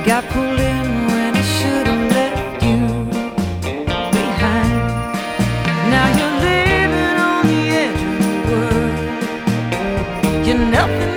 got pulled in when it should have left you behind. Now you're living on the edge of the world. You're nothing